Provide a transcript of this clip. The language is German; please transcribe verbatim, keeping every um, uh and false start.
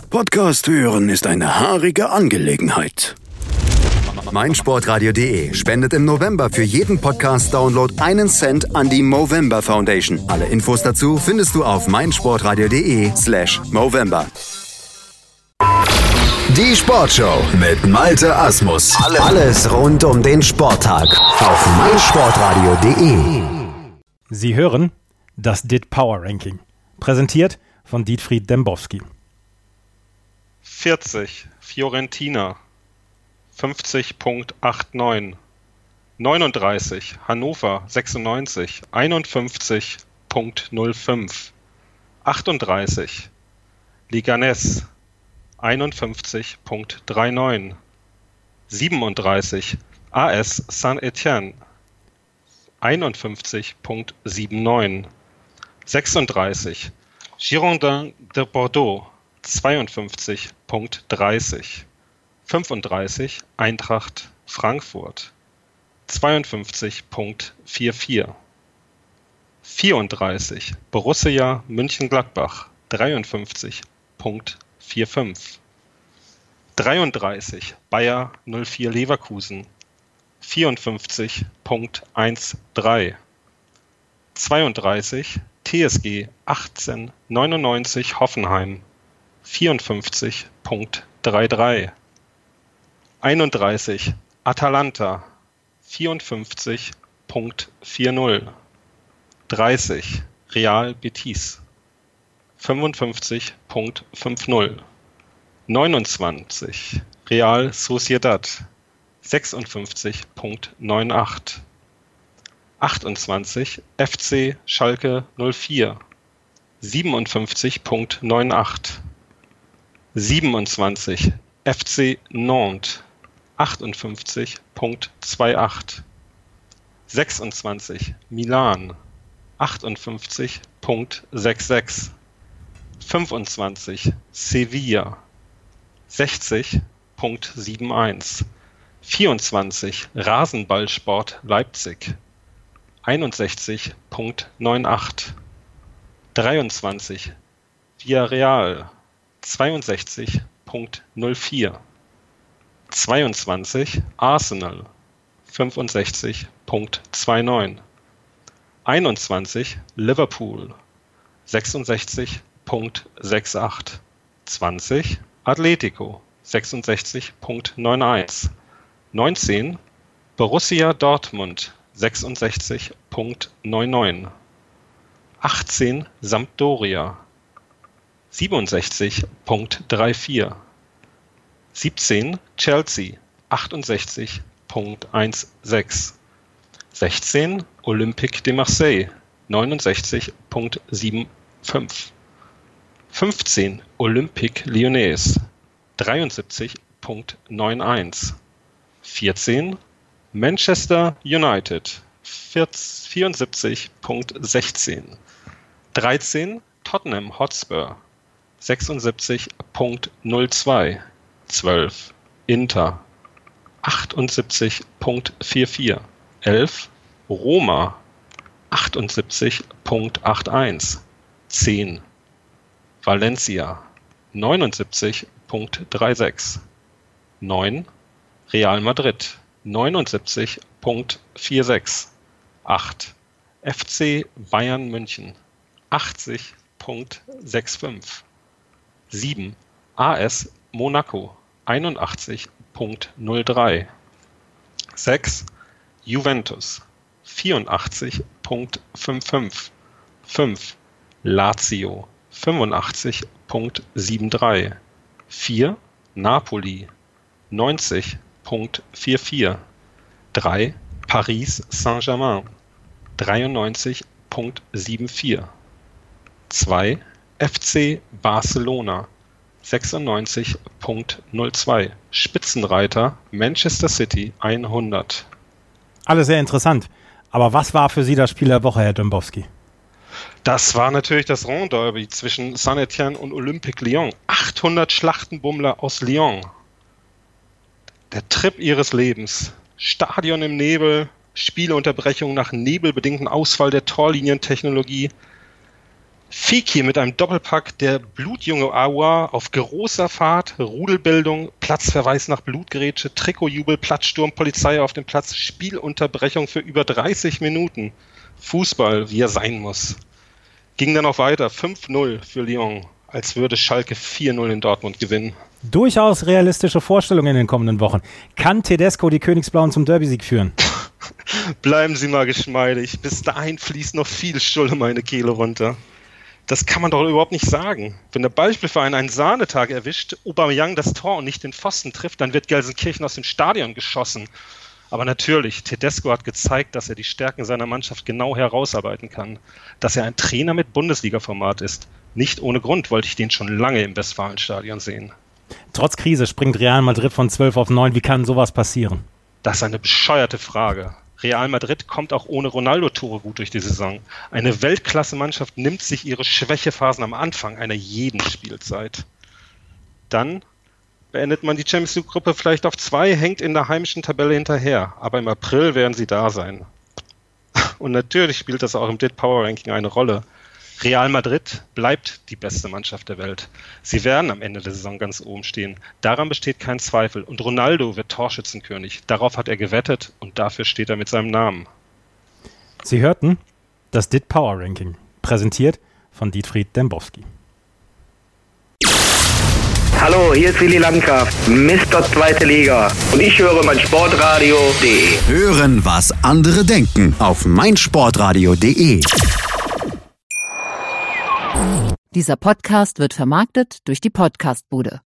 Podcast hören ist eine haarige Angelegenheit. meinsportradio punkt de spendet im November für jeden Podcast-Download einen Cent an die Movember Foundation. Alle Infos dazu findest du auf meinsportradio punkt de slash Movember. Die Sportshow mit Malte Asmus. Alles rund um den Sporttag auf meinsportradio punkt de. Sie hören das D I T Power Ranking, präsentiert von Dietfried Dembowski. vierzig Fiorentina, fünfzig Komma neunundachtzig. neununddreißig Hannover sechsundneunzig, einundfünfzig Komma null fünf. achtunddreißig Leganés, einundfünfzig Komma neunundreißig. siebenunddreißig A S Saint-Étienne, einundfünfzig Komma neunundsiebzig. sechsunddreißig Girondins de Bordeaux, zweiundfünfzig Komma dreißig. fünfunddreißig Eintracht Frankfurt, zweiundfünfzig Komma vierundvierzig. vierunddreißig Borussia Mönchengladbach, dreiundfünfzig Komma fünfundvierzig. dreiunddreißig Bayer null vier Leverkusen, vierundfünfzig Komma dreizehn. zweiunddreißig T S G achtzehnhundertneunundneunzig Hoffenheim, vierundfünfzig Komma dreiunddreißig. einunddreißig Atalanta, vierundfünfzig Komma vierzig. dreißig Real Betis, fünfundfünfzig Komma fünfzig. neunundzwanzig Real Sociedad, sechsundfünfzig Komma achtzig. achtundzwanzig F C Schalke null vier, siebenundfünfzig Komma achtzig. siebenundzwanzig F C Nantes, achtundfünfzig Komma achtundzwanzig. sechsundzwanzig Milan, achtundfünfzig Komma sechsundsechzig. fünfundzwanzig Sevilla, sechzig Komma einundsiebzig. vierundzwanzig Rasenballsport Leipzig, einundsechzig Komma achtzig. dreiundzwanzig Villarreal, zweiundsechzig Komma null vier. zweiundzwanzig Arsenal, fünfundsechzig Komma neunundzwanzig. einundzwanzig Liverpool, sechsundsechzig Komma achtundsechzig. zwanzig Atletico, sechsundsechzig Komma einundneunzig. neunzehn Borussia Dortmund, sechsundsechzig Komma neunundneunzig. achtzehn Sampdoria, siebenundsechzig Komma vierunddreißig. siebzehn Chelsea, achtundsechzig Komma sechzehn. sechzehn Olympique de Marseille, neunundsechzig Komma fünfundsiebzig. fünfzehn Olympique Lyonnais, dreiundsiebzig Komma einundneunzig. vierzehn Manchester United, vierundsiebzig Komma sechzehn. dreizehn Tottenham Hotspur, sechsundsiebzig Komma null zwei. zwölf Inter, achtundsiebzig Komma vierundvierzig. elf Roma, achtundsiebzig Komma einundachtzig. zehn Valencia, neunundsiebzig Komma sechsunddreißig. neun Real Madrid, neunundsiebzig Komma sechsundvierzig. acht F C Bayern München, achtzig Komma fünfundsechzig. sieben A S Monaco, einundachtzig Komma null drei. sechs Juventus, vierundachtzig Komma fünfundfünfzig. fünf Lazio, fünfundachtzig Komma dreiundsiebzig. vier Napoli, neunzig Komma vierundvierzig. drei Paris Saint-Germain, dreiundneunzig Komma vierundsiebzig. zwei F C Barcelona, sechsundneunzig Komma null zwei. Spitzenreiter Manchester City hundert. Alles sehr interessant. Aber was war für Sie das Spiel der Woche, Herr Dembowski? Das war natürlich das Rhône-Derby zwischen Saint-Étienne und Olympique Lyon. achthundert Schlachtenbummler aus Lyon. Der Trip ihres Lebens. Stadion im Nebel, Spielunterbrechung nach nebelbedingtem Ausfall der Torlinientechnologie. Fiki mit einem Doppelpack, der blutjunge Aua auf großer Fahrt, Rudelbildung, Platzverweis nach Blutgrätsche, Trikotjubel, Platzsturm, Polizei auf dem Platz, Spielunterbrechung für über dreißig Minuten. Fußball, wie er sein muss. Ging dann auch weiter, fünf null für Lyon, als würde Schalke vier null in Dortmund gewinnen. Durchaus realistische Vorstellungen in den kommenden Wochen. Kann Tedesco die Königsblauen zum Derby-Sieg führen? Bleiben Sie mal geschmeidig. Bis dahin fließt noch viel Stulle meine Kehle runter. Das kann man doch überhaupt nicht sagen. Wenn der Beispielverein einen Sahnetag erwischt, Aubameyang das Tor und nicht den Pfosten trifft, dann wird Gelsenkirchen aus dem Stadion geschossen. Aber natürlich, Tedesco hat gezeigt, dass er die Stärken seiner Mannschaft genau herausarbeiten kann. Dass er ein Trainer mit Bundesliga-Format ist. Nicht ohne Grund wollte ich den schon lange im Westfalenstadion sehen. Trotz Krise springt Real Madrid von zwölf auf neun. Wie kann sowas passieren? Das ist eine bescheuerte Frage. Real Madrid kommt auch ohne Ronaldo-Tore gut durch die Saison. Eine Weltklasse-Mannschaft nimmt sich ihre Schwächephasen am Anfang einer jeden Spielzeit. Dann beendet man die Champions League-Gruppe vielleicht auf zwei, hängt in der heimischen Tabelle hinterher. Aber im April werden sie da sein. Und natürlich spielt das auch im D I T Power Ranking eine Rolle. Real Madrid bleibt die beste Mannschaft der Welt. Sie werden am Ende der Saison ganz oben stehen. Daran besteht kein Zweifel. Und Ronaldo wird Torschützenkönig. Darauf hat er gewettet und dafür steht er mit seinem Namen. Sie hörten das D I T Power Ranking, präsentiert von Dietfried Dembowski. Hallo, hier ist Willi Landgraf, Mister Zweite Liga. Und ich höre mein Sportradio punkt de. Hören, was andere denken auf meinsportradio punkt de. Dieser Podcast wird vermarktet durch die Podcastbude.